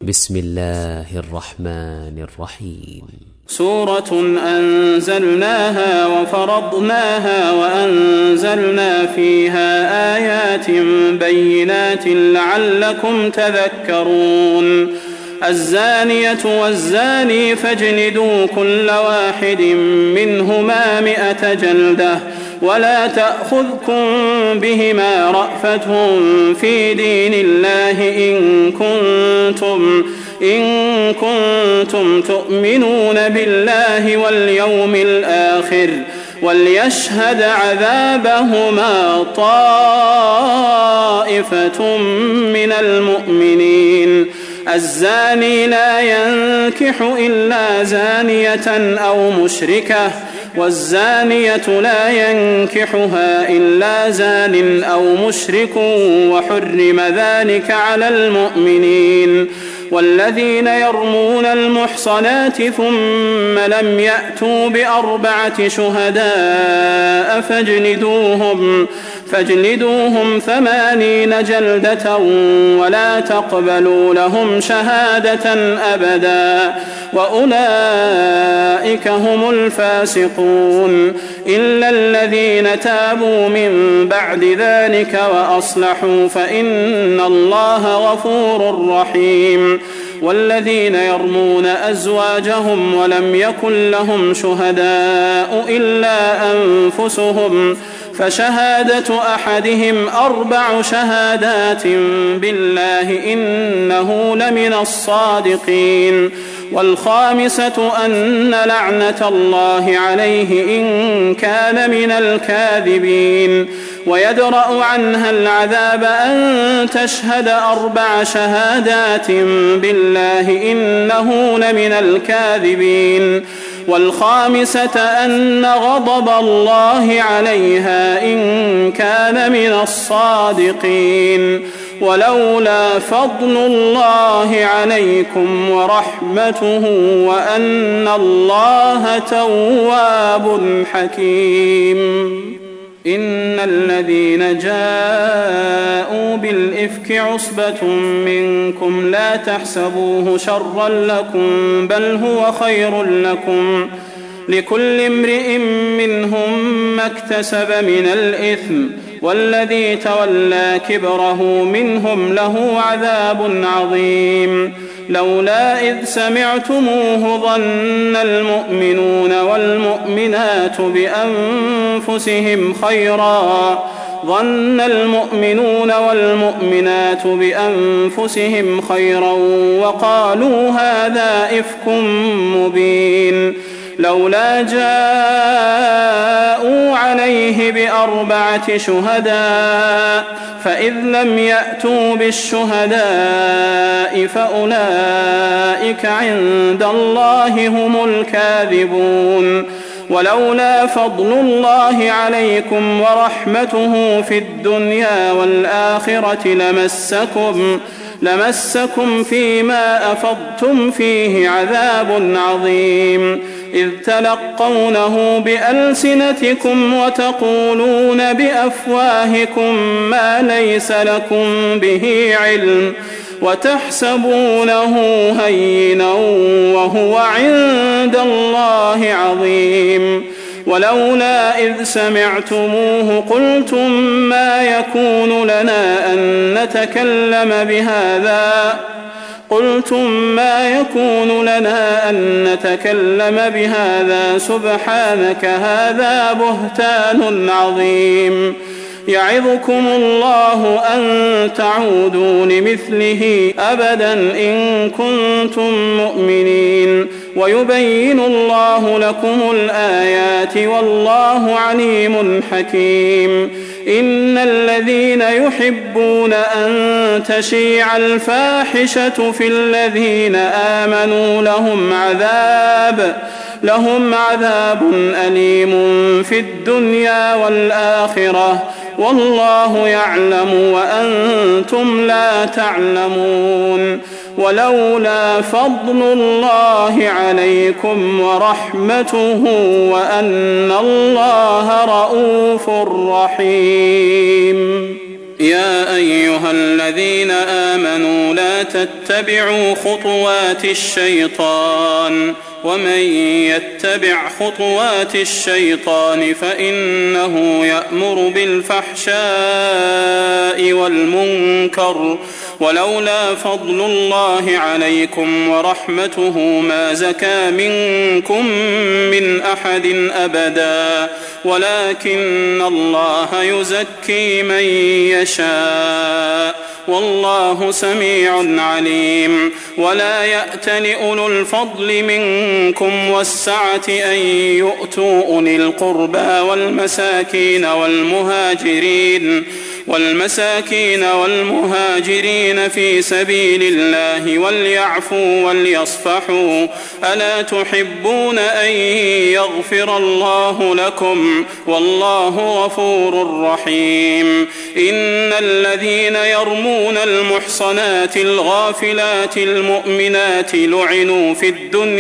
بسم الله الرحمن الرحيم. سورة أنزلناها وفرضناها وأنزلنا فيها آيات بينات لعلكم تذكرون. الزانية والزاني فاجلدوا كل واحد منهما 100 جلدة ولا تأخذكم بهما رأفة في دين الله إن كنتم تؤمنون بالله واليوم الآخر وليشهد عذابهما طائفة من المؤمنين. الزاني لا ينكح إلا زانية أو مشركة والزانية لا ينكحها إلا زان أو مشرك وحرم ذلك على المؤمنين. والذين يرمون المحصنات ثم لم يأتوا ب4 شهداء فاجلدوهم 80 جلدة ولا تقبلوا لهم شهادة أبدا وأولئك هم الفاسقون إلا الذين تابوا من بعد ذلك وأصلحوا فإن الله غفور رحيم. والذين يرمون أزواجهم ولم يكن لهم شهداء إلا أنفسهم فشهادة أحدهم 4 شهادات بالله إنه لمن الصادقين. والخامسة أن لعنة الله عليه إن كان من الكاذبين. ويدرأ عنها العذاب أن تشهد 4 شهادات بالله إنه لمن الكاذبين. والخامسة أن غضب الله عليها إن كان من الصادقين. ولولا فضل الله عليكم ورحمته وأن الله تواب حكيم. إن الذين جاءوا بالإفك عصبة منكم لا تحسبوه شرا لكم بل هو خير لكم لكل امرئ منهم ما اكتسب من الإثم والذي تولى كبره منهم له عذاب عظيم. لولا إذ سمعتموه ظن المؤمنون والمؤمنات بأنفسهم خيرا وقالوا هذا إفك مبين. لولا جاءوا عليه ب4 شهداء فإذ لم يأتوا بالشهداء فأولئك عند الله هم الكاذبون. ولولا فضل الله عليكم ورحمته في الدنيا والآخرة لمسكم فيما أفضتم فيه عذاب عظيم إذ تلقونه بألسنتكم وتقولون بأفواهكم ما ليس لكم به علم وتحسبونه هينا وهو عند الله عظيم. ولولا إذ سمعتموه قلتم ما يكون لنا أن نتكلم بهذا سبحانك هذا بهتان عظيم. يعظكم الله أن تعودوا لمثله أبدا إن كنتم مؤمنين ويبين الله لكم الآيات والله عليم حكيم. إن الذين يحبون أن تشيع الفاحشة في الذين آمنوا لهم عذاب أليم في الدنيا والآخرة والله يعلم وأنتم لا تعلمون. ولولا فضل الله عليكم ورحمته وأن الله رؤوف رحيم. يا أيها الذين آمنوا لا تتبعوا خطوات الشيطان ومن يتبع خطوات الشيطان فإنه يأمر بالفحشاء والمنكر ولولا فضل الله عليكم ورحمته ما زكى منكم من أحد أبدا ولكن الله يزكي من يشاء والله سميع عليم. ولا يأتل أولو الفضل منكم والسعة أن يؤتوا أولي القربى والمساكين والمهاجرين في سبيل الله وليعفوا وليصفحوا ألا تحبون أن يغفر الله لكم والله غفور رحيم. إن الذين يرمون المحصنات الغافلات المؤمنات لعنوا في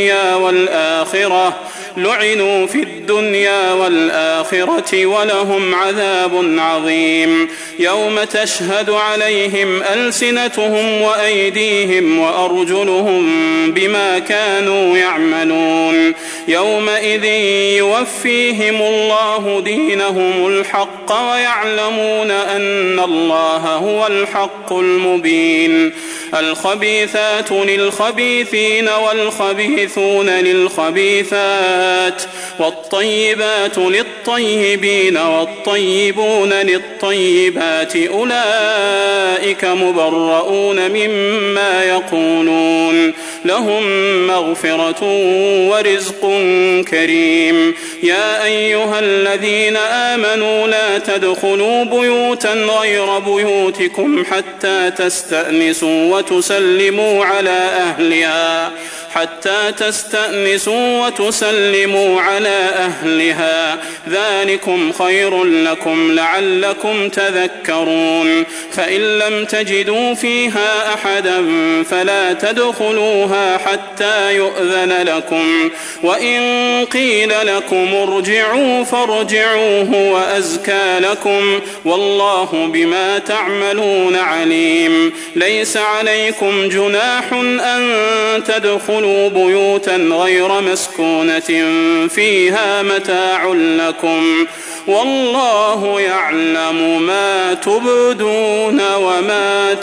الدنيا والآخرة ولهم عذاب عظيم. يوم تشهد عليهم ألسنتهم وأيديهم وأرجلهم بما كانوا يعملون يومئذ يوفيهم الله دينهم الحق ويعلمون أن الله هو الحق المبين. الخبيثات للخبيثين والخبيثون للخبيثات والطيبات للطيبين والطيبون للطيبات أولئك مبرؤون مما يقولون لهم مغفرة ورزق كريم. يا أيها الذين آمنوا لا تدخلوا بيوتا غير بيوتكم حتى تستأنسوا وتسلموا على أهلها ذلكم خير لكم لعلكم تذكرون. فإن لم تجدوا فيها أحدا فلا تدخلوها حتى يؤذن لكم وإن قيل لكم ارجعوا فارجعوا هو أزكى لكم والله بما تعملون عليم. ليس عليكم جناح أن تدخلوا بيوتا غير مسكونة فيها متاع لكم والله يعلم ما تبدون وما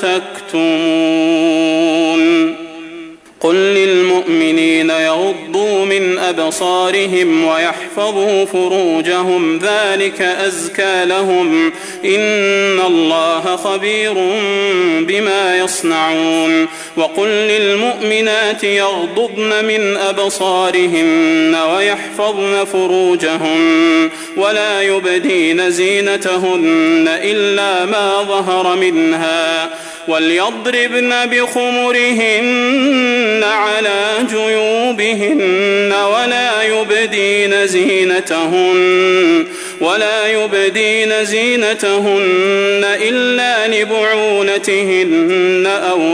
تكتمون. قل للمؤمنين يغضوا من أبصارهم ويحفظوا فروجهم ذلك أزكى لهم إن الله خبير بما يصنعون. وقل للمؤمنات يغضضن من أبصارهن ويحفظن فروجهن ولا يبدين زينتهن إلا ما ظهر منها وليضربن بخمرهن على جيوبهن ولا يبدين زينتهن إلا لبعولتهن أو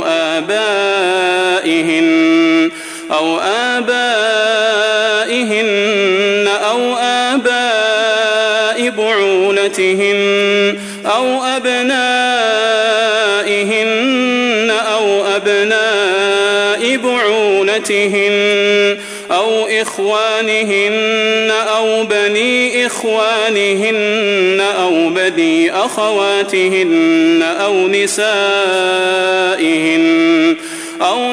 آبائهن أو آباء بعولتهن أو أبنائهن أو أبناء بعولتهن أو إخوانهن أو بني إخوانهن أو بني أخواتهن أو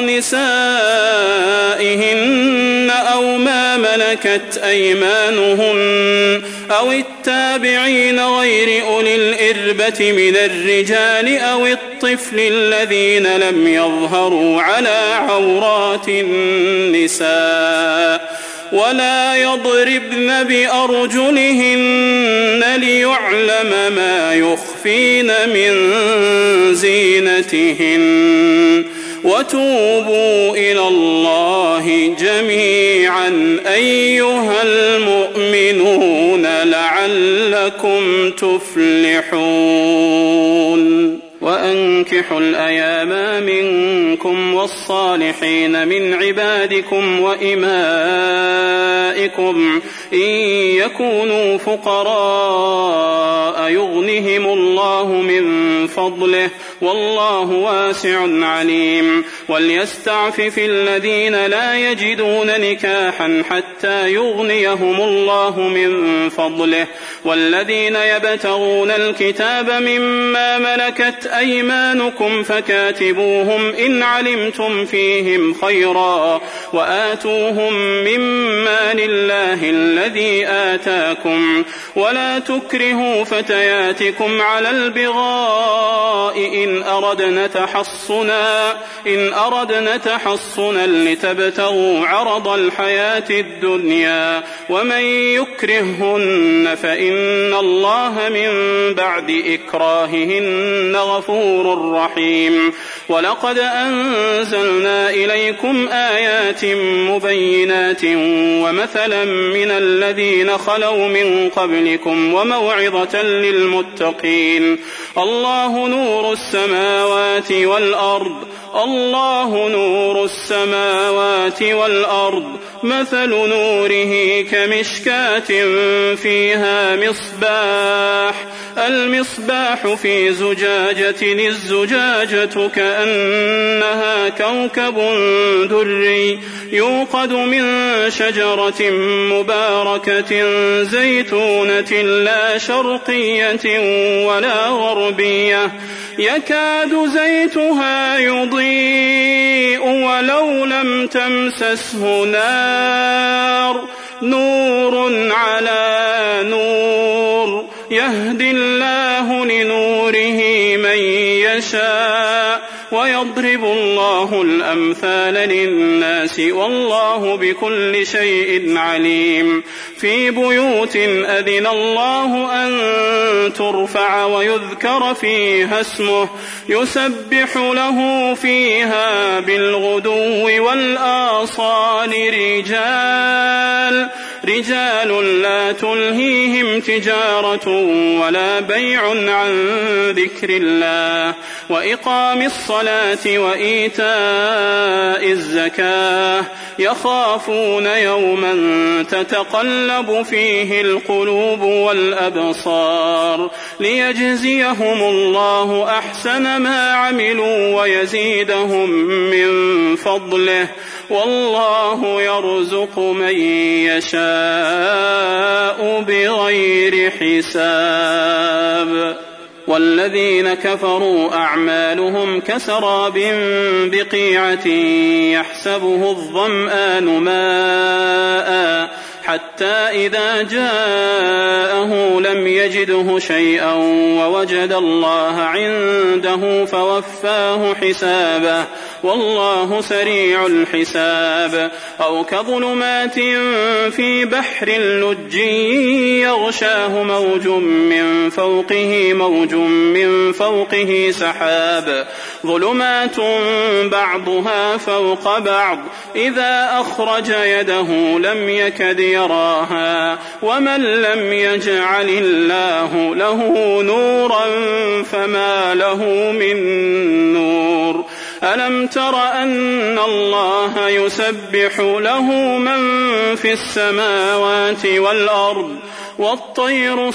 نسائهن أو ما ملكت أيمانهن أو التابعين غير أولي الإربة من الرجال أو الطفل الذين لم يظهروا على عورات النساء ولا يضربن بأرجلهن ليعلم ما يخفين من زينتهن. وتوبوا إلى الله جميعا أيها المؤمنون لعلكم تفلحون. وأنكحوا الأيام منكم والصالحين من عبادكم وإمائكم شركائكم إن يكونوا فقراء يغنهم الله من فضله والله واسع عليم وليستعفف الذين لا يجدون نكاحا حتى يغنيهم الله من فضله والذين يبتغون الكتاب مما ملكت أيمانكم فكاتبوهم إن علمتم فيهم خيرا وآتوهم مما لله الذي آتاكم ولا تكرهوا فتياتكم على البغاء إن أردنا تحصنا لتبتغوا عرض الحياة الدنيا ومن يكرههن فإن الله من بعد إكراههن غفور رحيم ولقد أنزلنا إليكم آيات مبينات ومثلا من الذين خلوا من قبلكم وموعظة للمتقين الله نور السماوات والأرض مثل نوره كمشكاة فيها المصباح في زجاجة الزجاجة كأنها كوكب دري يوقد من شجرة مباركة زيتونة لا شرقية ولا غربية يكاد زيتها يضيء ولو لم تمسسه نور على نور يهدي الله لنوره من يشاء ويضرب الله الأمثال للناس والله بكل شيء عليم في بيوت أذن الله أن ترفع ويذكر فيها اسمه يسبح له فيها بالغدو والآصال رجال لا تلهيهم تجارة ولا بيع عن ذكر الله وإقام الصلاة وإيتاء الزكاة يخافون يوما تتقلب فيه القلوب والأبصار ليجزيهم الله أحسن ما عملوا ويزيدهم من فضله والله يرزق من يشاء بغير حساب والذين كفروا أعمالهم كسراب بقيعة يحسبه الظمآن ماء حتى إذا جاءه لم يجده شيئا ووجد الله عنده فوفاه حسابه والله سريع الحساب أو كظلمات في بحر لج يغشاه موج من فوقه سحاب ظلمات بعضها فوق بعض إذا أخرج يده لم يكد يراها ومن لم يجعل الله له نورا فما له من نور ألم تر أن الله يسبح له من في السماوات والأرض والطير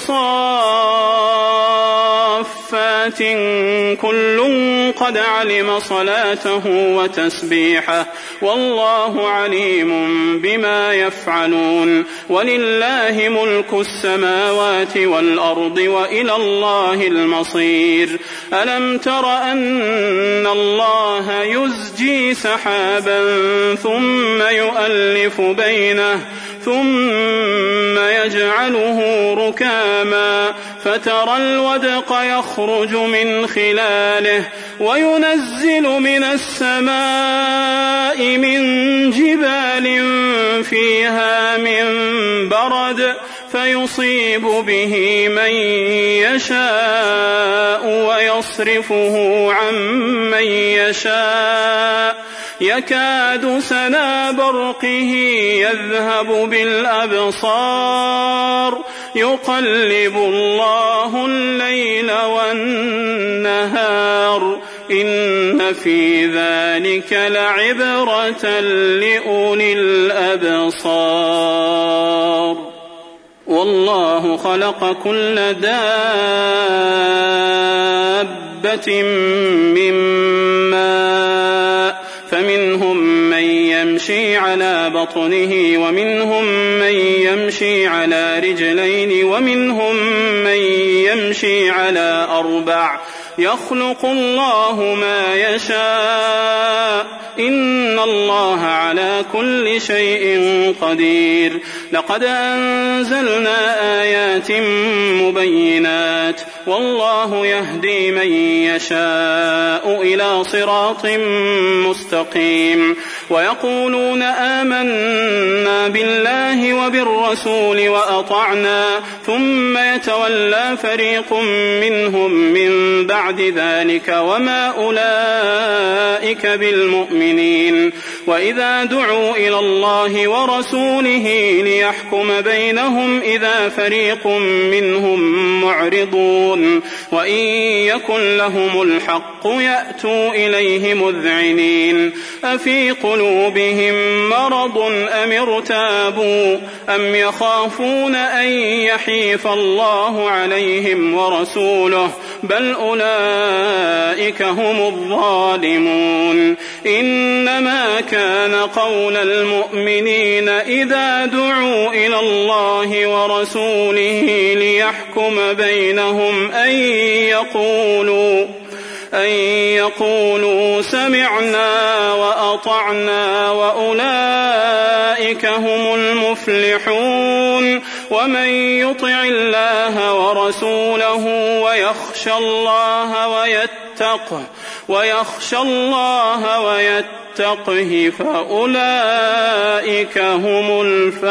صافات كل قد علم صلاته وتسبيحه والله عليم بما يفعلون ولله ملك السماوات والأرض وإلى الله المصير ألم تر أن الله يزجي سحابا ثم يؤلف بينه ثم يجعله ركاما فترى الودق يخرج من خلاله وينزل من السماء من جبال فيها من برد فيصيب به من يشاء ويصرفه عن من يشاء يكاد سنا برقه يذهب بالأبصار يقلب الله الليل والنهار إن في ذلك لعبرة لأولي الأبصار. والله خلق كل دابة من ماء فمنهم من يمشي على بطنه ومنهم من يمشي على رجلين ومنهم من يمشي على 4 يخلق الله ما يشاء إن الله على كل شيء قدير. لقد أنزلنا آيات مبينات والله يهدي من يشاء إلى صراط مستقيم. ويقولون آمنا بالله وبالرسول وأطعنا ثم يتولى فريق منهم من بعد ذلك وما أولئك بالمؤمنين. وإذا دعوا إلى الله ورسوله ليحكم بينهم إذا فريق منهم معرضون وإن يكن لهم الحق يأتوا إليه مذعنين. أفي قلوبهم مرض أم ارتابوا أم يخافون أن يحيف الله عليهم ورسوله بل أولئك هم الظالمون. إنما كان قول المؤمنين إذا دعوا إلى الله ورسوله ليحكم بينهم أن يقولوا سمعنا وأطعنا وأولئك هم المفلحون. ومن يطع الله ورسوله ويخشى الله ويتقه فأولئك هم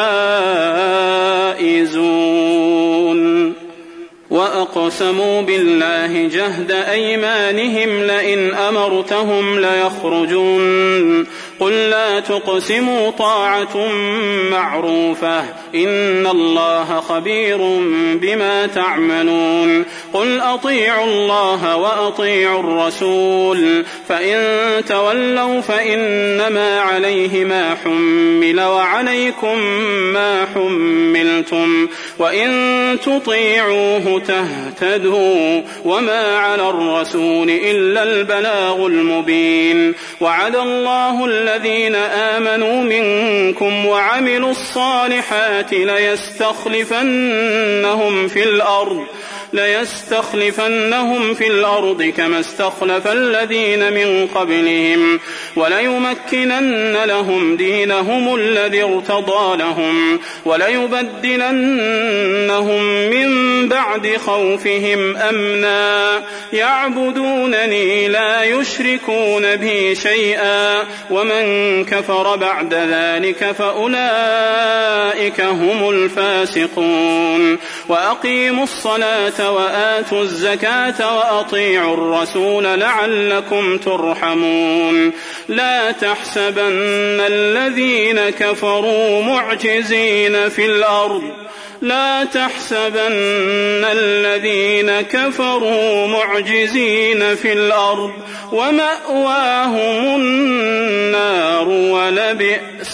الفائزون. وأقسموا بالله جهد أيمانهم لئن أمرتهم ليخرجون قل لا تقسموا طاعة معروفة إن الله خبير بما تعملون. قل أطيعوا الله وأطيعوا الرسول فإن تولوا فإنما عليه ما حمل وعليكم ما حملتم وإن تطيعوه تهتدوا وما على الرسول إلا البلاغ المبين. وعد الله الذين آمنوا منكم وعملوا الصالحات ليستخلفنهم في الأرض كما استخلف الذين من قبلهم وليمكنن لهم دينهم الذي ارتضى لهم وليبدلنهم من بعد خوفهم أمنا يعبدونني لا يشركون بي شيئا ومن كفر بعد ذلك فأولئك هم الفاسقون. وأقيموا الصلاة وآتوا الزكاة وأطيعوا الرسول لعلكم ترحمون. لا تحسبن الذين كفروا معجزين في الأرض ومأواهم النار ولبئس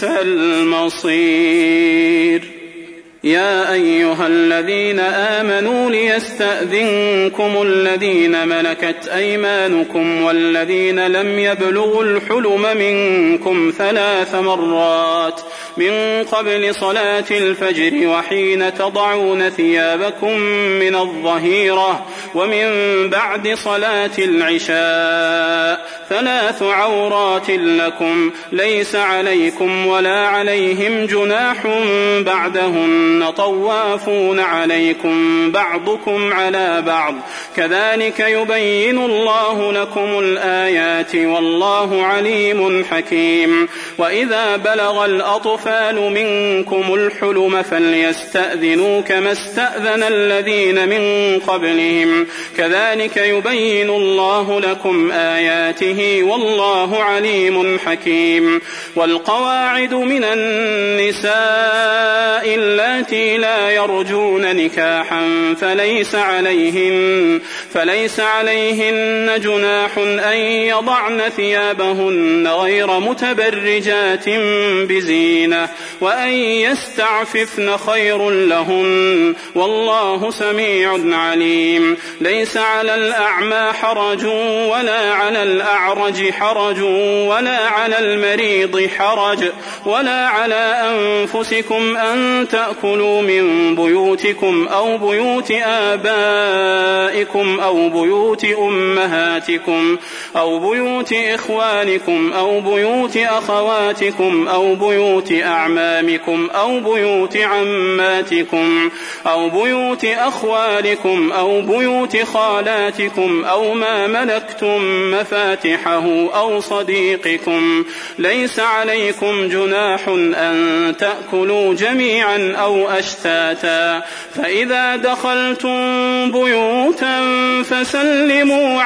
المصير. يا أيها الذين آمنوا ليستأذنكم الذين ملكت أيمانكم والذين لم يبلغوا الحلم منكم 3 مرات من قبل صلاة الفجر وحين تضعون ثيابكم من الظهيرة ومن بعد صلاة العشاء 3 عورات لكم ليس عليكم ولا عليهم جناح بعدهن طوافون عليكم بعضكم على بعض كذلك يبين الله لكم الآيات والله عليم حكيم. وإذا بلغ الأطفال الأطفال منكم الحلم فليستأذنوا كما استأذن الذين من قبلهم كذلك يبين الله لكم آياته والله عليم حكيم. والقواعد من النساء اللاتي لا يرجون نكاحا فليس عليهن جناح أن يضعن ثيابهن غير متبرجات بزينة وأن يستعففن خير لهن والله سميع عليم. ليس على الأعمى حرج ولا على الأعرج حرج ولا على المريض حرج ولا على أنفسكم أن تأكلوا من بيوتكم أو بيوت آبائكم أو بيوت أمهاتكم أو بيوت إخوانكم أو بيوت أخواتكم أو بيوت أعمامكم أو بيوت عماتكم أو بيوت أخوالكم أو بيوت خالاتكم أو ما ملكتم مفاتحه أو صديقكم. ليس عليكم جناح أن تأكلوا جميعا أو أشتاتا فإذا دخلتم بيوتا فسلموا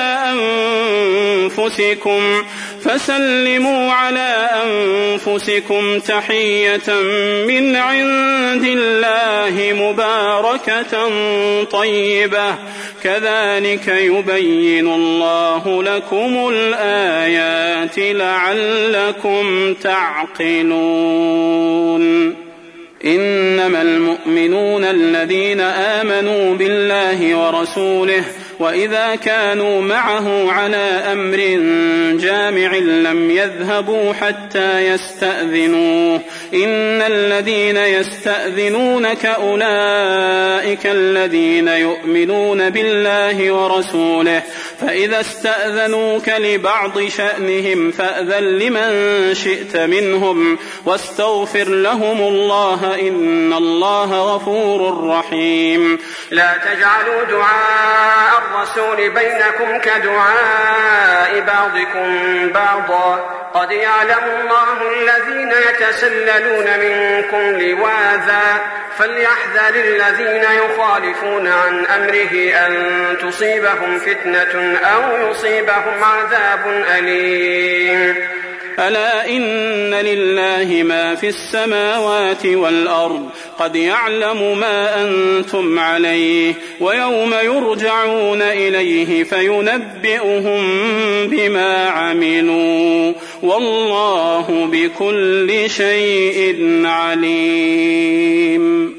على أنفسكم تحية من عند الله مباركة طيبة كذلك يبين الله لكم الآيات لعلكم تعقلون. إنما المؤمنون الذين آمنوا بالله ورسوله وإذا كانوا معه على أمر جامع لم يذهبوا حتى يستأذنوه. إن الذين يستأذنونك أولئك الذين يؤمنون بالله ورسوله فإذا استأذنوك لبعض شأنهم فأذن لمن شئت منهم واستغفر لهم الله إن الله غفور رحيم. لا تجعلوا دعاء الرسول بينكم كدعاء بعضكم بعضا قد يعلم الله الذين يتسللون منكم لواذا فليحذر الذين يخالفون عن أمره أن تصيبهم فتنة أو يصيبهم عذاب أليم. ألا إن لله ما في السماوات والأرض قد يعلم ما أنتم عليه ويوم يرجعون إليه فينبئهم بما عملوا والله بكل شيء عليم.